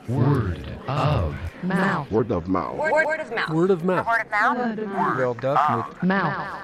Word of mouth. Word of mouth. Word of mouth. Word of mouth. Wel daphne. Mouth.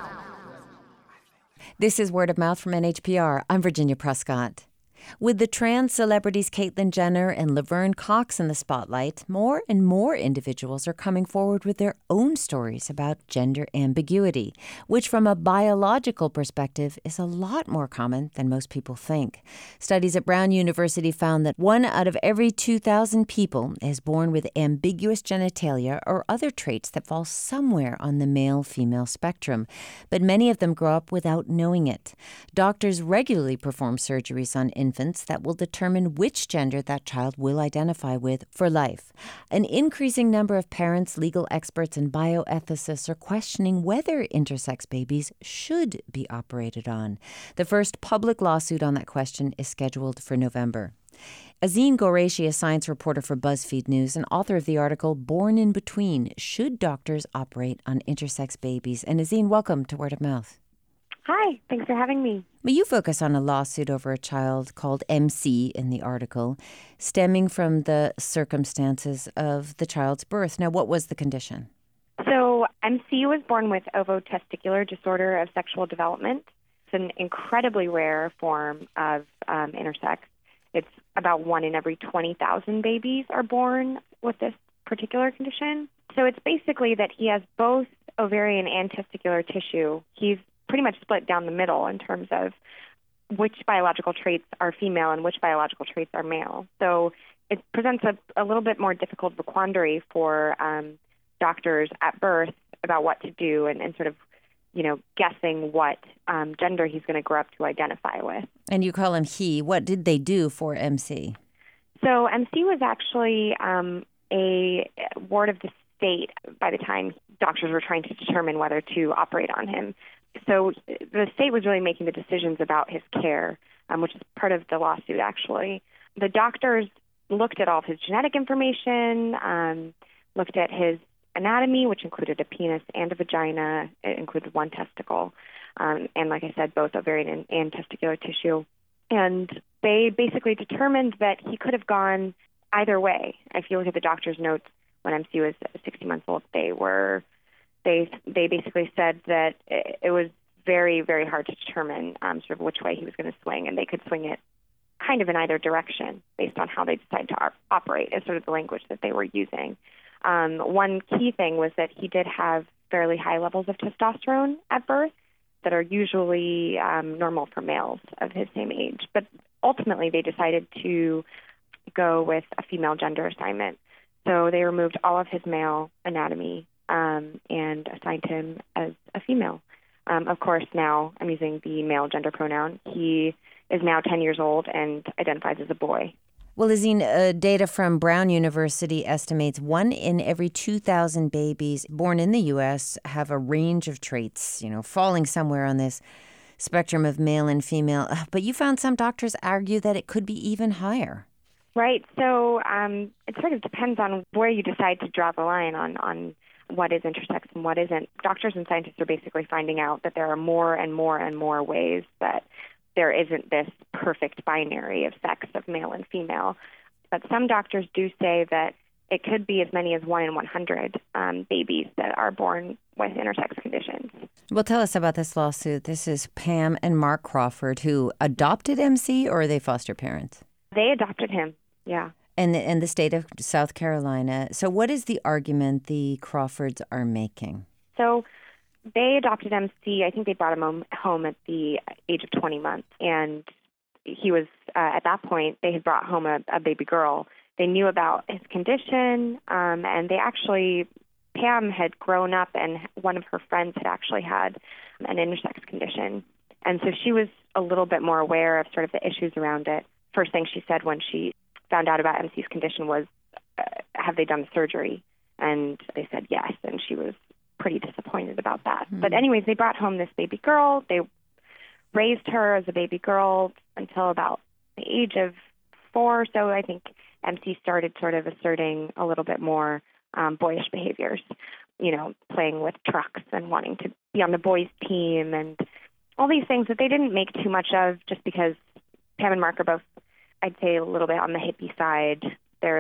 This is Word of Mouth from NHPR. I'm Virginia Prescott. With the trans celebrities Caitlyn Jenner and Laverne Cox in the spotlight, more and more individuals are coming forward with their own stories about gender ambiguity, which from a biological perspective is a lot more common than most people think. Studies at Brown University found that 1 out of every 2,000 people is born with ambiguous genitalia or other traits that fall somewhere on the male-female spectrum, but many of them grow up without knowing it. Doctors regularly perform surgeries on infants that will determine which gender that child will identify with for life. An increasing number of parents, legal experts, and bioethicists are questioning whether intersex babies should be operated on. The first public lawsuit on that question is scheduled for November. Azeen Qureshi, a science reporter for BuzzFeed News and author of the article Born in Between, Should Doctors Operate on Intersex Babies? And Azeen, welcome to Word of Mouth. Hi, thanks for having me. But you focus on a lawsuit over a child called MC in the article, stemming from the circumstances of the child's birth. Now, what was the condition? So MC was born with ovotesticular disorder of sexual development. It's an incredibly rare form of intersex. It's about 1 in every 20,000 babies are born with this particular condition. So it's basically that he has both ovarian and testicular tissue. He's pretty much split down the middle in terms of which biological traits are female and which biological traits are male. So it presents a little bit more difficult quandary for doctors at birth about what to do and sort of, guessing what gender he's going to grow up to identify with. And you call him he. What did they do for MC? So MC was actually a ward of the state by the time doctors were trying to determine whether to operate on him. So the state was really making the decisions about his care, which is part of the lawsuit, actually. The doctors looked at all of his genetic information, looked at his anatomy, which included a penis and a vagina. It included 1 testicle, and like I said, both ovarian and testicular tissue. And they basically determined that he could have gone either way. If you look at the doctor's notes when MC was 60 months old, They basically said that it was very, very hard to determine sort of which way he was going to swing, and they could swing it kind of in either direction based on how they decided to operate, is sort of the language that they were using. One key thing was that he did have fairly high levels of testosterone at birth that are usually normal for males of his same age. But ultimately, they decided to go with a female gender assignment. So they removed all of his male anatomy and assigned him as a female. Of course, now I'm using the male gender pronoun. He is now 10 years old and identifies as a boy. Well, Azeen, data from Brown University estimates 1 in every 2,000 babies born in the U.S. have a range of traits, falling somewhere on this spectrum of male and female. But you found some doctors argue that it could be even higher. Right. So it sort of depends on where you decide to draw the line on what is intersex and what isn't. Doctors and scientists are basically finding out that there are more and more and more ways that there isn't this perfect binary of sex of male and female. But some doctors do say that it could be as many as 1 in 100 babies that are born with intersex conditions. Well, tell us about this lawsuit. This is Pam and Mark Crawford, who adopted MC, or are they foster parents? They adopted him, yeah. And the state of South Carolina. So what is the argument the Crawfords are making? So they adopted MC. I think they brought him home at the age of 20 months. And he was, at that point, they had brought home a baby girl. They knew about his condition, and they actually, Pam had grown up, and one of her friends had actually had an intersex condition. And so she was a little bit more aware of sort of the issues around it. First thing she said when she found out about MC's condition was, have they done the surgery? And they said yes, and she was pretty disappointed about that. Mm-hmm. But anyways, they brought home this baby girl. They raised her as a baby girl until about the age of 4. So I think MC started sort of asserting a little bit more boyish behaviors, playing with trucks and wanting to be on the boys' team and all these things that they didn't make too much of just because Pam and Mark are both, I'd say, a little bit on the hippie side. They're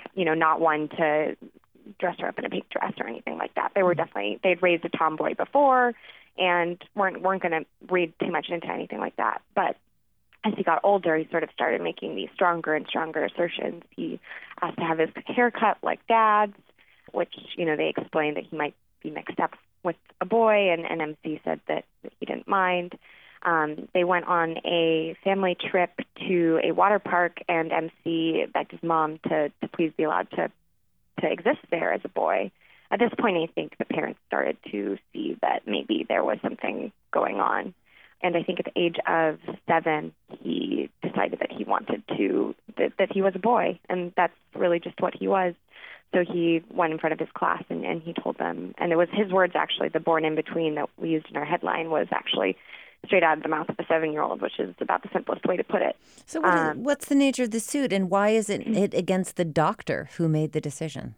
not one to dress her up in a pink dress or anything like that. They were they'd raised a tomboy before and weren't going to read too much into anything like that. But as he got older, he sort of started making these stronger and stronger assertions. He asked to have his hair cut like Dad's, which, they explained that he might be mixed up with a boy, and MC said that he didn't mind. They went on a family trip to a water park, and MC begged his mom to please be allowed to exist there as a boy. At this point, I think the parents started to see that maybe there was something going on. And I think at the age of 7, he decided that he wanted that he was a boy, and that's really just what he was. So he went in front of his class and he told them, and it was his words actually, the born in between that we used in our headline was actually straight out of the mouth of a 7-year-old, which is about the simplest way to put it. So what's the nature of the suit, and why is it against the doctor who made the decision?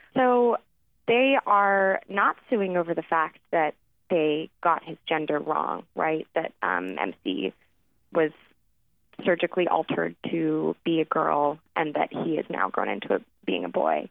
So they are not suing over the fact that they got his gender wrong, right? That MC was surgically altered to be a girl and that he is now grown into being a boy.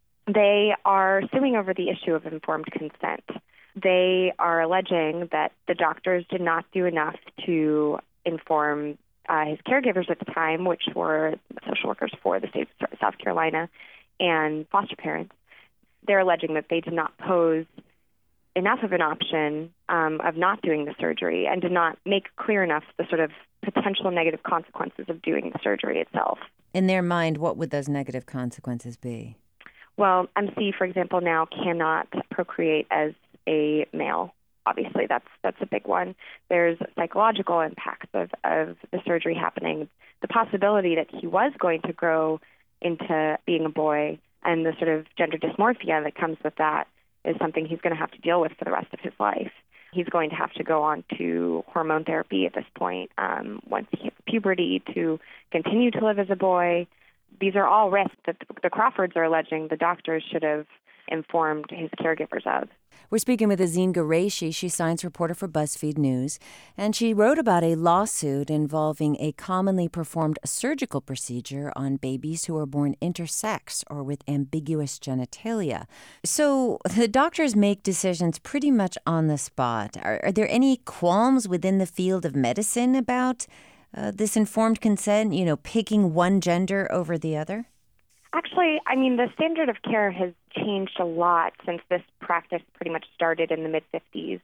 They are suing over the issue of informed consent. They are alleging that the doctors did not do enough to inform his caregivers at the time, which were social workers for the state of South Carolina and foster parents. They're alleging that they did not pose enough of an option of not doing the surgery and did not make clear enough the sort of potential negative consequences of doing the surgery itself. In their mind, what would those negative consequences be? Well, MC, for example, now cannot procreate as a male. Obviously, that's a big one. There's psychological impacts of the surgery happening. The possibility that he was going to grow into being a boy and the sort of gender dysmorphia that comes with that is something he's going to have to deal with for the rest of his life. He's going to have to go on to hormone therapy at this point once he hits puberty to continue to live as a boy. These are all risks that the Crawfords are alleging the doctors should have informed his caregivers of. We're speaking with Azeen Qureshi. She's science reporter for BuzzFeed News, and she wrote about a lawsuit involving a commonly performed surgical procedure on babies who are born intersex or with ambiguous genitalia. So the doctors make decisions pretty much on the spot. Are there any qualms within the field of medicine about this informed consent, picking one gender over the other? Actually, the standard of care has changed a lot since this practice pretty much started in the mid-50s.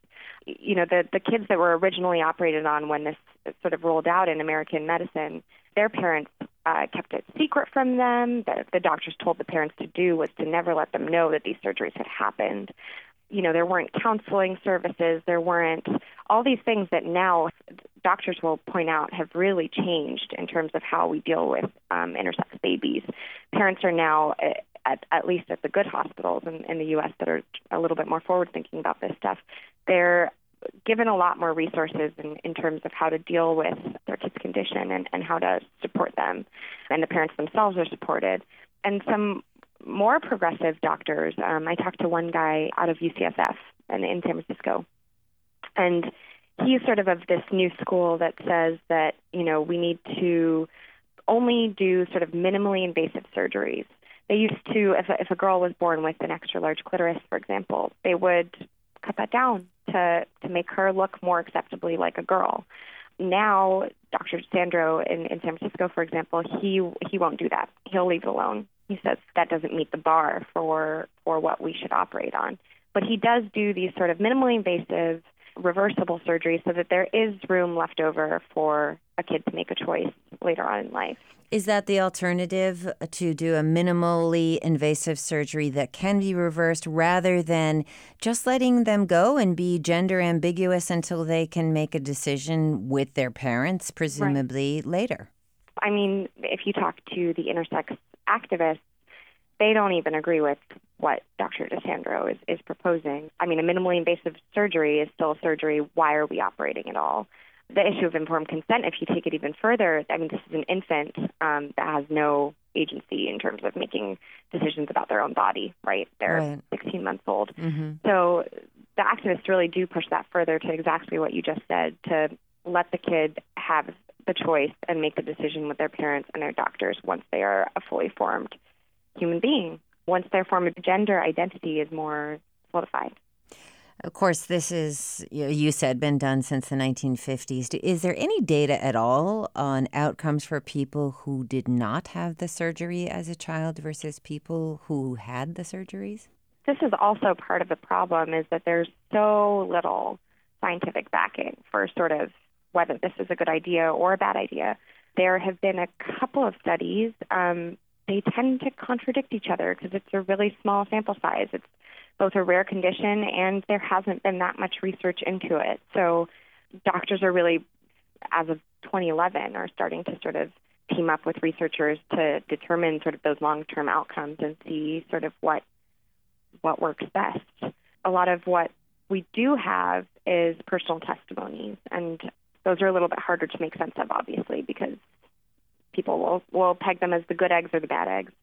The kids that were originally operated on when this sort of rolled out in American medicine, their parents kept it secret from them. The doctors told the parents to do was to never let them know that these surgeries had happened. There weren't counseling services. There weren't all these things that now doctors will point out have really changed in terms of how we deal with intersex babies. Parents are now, at least at the good hospitals in the U.S. that are a little bit more forward-thinking about this stuff, they're given a lot more resources in terms of how to deal with their kids' condition and how to support them. And the parents themselves are supported. And some more progressive doctors, I talked to one guy out of UCSF in San Francisco, and he's sort of this new school that says that, we need to only do sort of minimally invasive surgeries. They used to, if a girl was born with an extra large clitoris, for example, they would cut that down to make her look more acceptably like a girl. Now, Dr. Sandro in San Francisco, for example, he won't do that. He'll leave it alone. He says that doesn't meet the bar for what we should operate on. But he does do these sort of minimally invasive, reversible surgeries so that there is room left over for a kid to make a choice later on in life. Is that the alternative, to do a minimally invasive surgery that can be reversed rather than just letting them go and be gender ambiguous until they can make a decision with their parents, presumably later? If you talk to the intersex activists, they don't even agree with what Dr. DeSandro is proposing. A minimally invasive surgery is still a surgery. Why are we operating at all? The issue of informed consent, if you take it even further, this is an infant that has no agency in terms of making decisions about their own body, right? They're 16 months old. Mm-hmm. So the activists really do push that further to exactly what you just said, to let the kid have the choice and make the decision with their parents and their doctors once they are a fully formed human being once their form of gender identity is more solidified. Of course, this is, you said, been done since the 1950s. Is there any data at all on outcomes for people who did not have the surgery as a child versus people who had the surgeries? This is also part of the problem, is that there's so little scientific backing for sort of whether this is a good idea or a bad idea. There have been a couple of studies. They tend to contradict each other because it's a really small sample size. It's both a rare condition and there hasn't been that much research into it. So doctors are really, as of 2011, are starting to sort of team up with researchers to determine sort of those long-term outcomes and see sort of what works best. A lot of what we do have is personal testimonies, and those are a little bit harder to make sense of, obviously, because people will peg them as the good eggs or the bad eggs.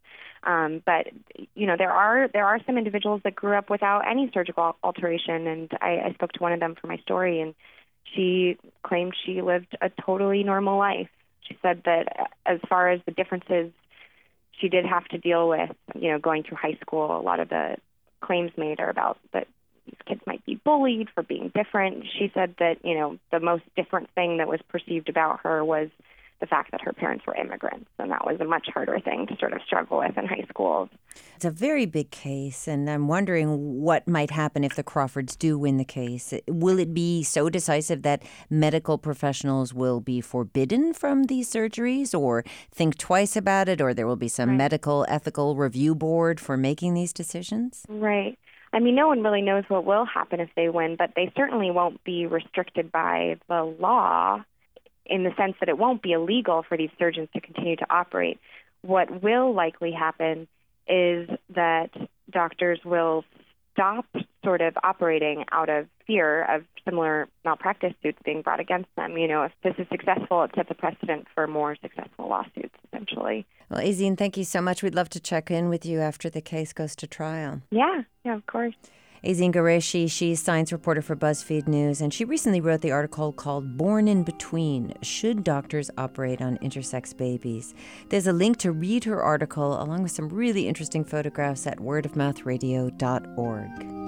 But there are some individuals that grew up without any surgical alteration, and I spoke to one of them for my story, and she claimed she lived a totally normal life. She said that as far as the differences she did have to deal with, going through high school, a lot of the claims made are about that these kids might be bullied for being different. She said that, the most different thing that was perceived about her was the fact that her parents were immigrants, and that was a much harder thing to sort of struggle with in high school. It's a very big case, and I'm wondering what might happen if the Crawfords do win the case. Will it be so decisive that medical professionals will be forbidden from these surgeries or think twice about it, or there will be some medical ethical review board for making these decisions? Right. I mean, no one really knows what will happen if they win, but they certainly won't be restricted by the law, in the sense that it won't be illegal for these surgeons to continue to operate. What will likely happen is that doctors will stop sort of operating out of fear of similar malpractice suits being brought against them. If this is successful, it sets a precedent for more successful lawsuits, essentially. Well, Aizeen, thank you so much. We'd love to check in with you after the case goes to trial. Yeah, of course. Aizeen Qureshi, she's science reporter for BuzzFeed News, and she recently wrote the article called Born in Between, Should Doctors Operate on Intersex Babies? There's a link to read her article along with some really interesting photographs at wordofmouthradio.org.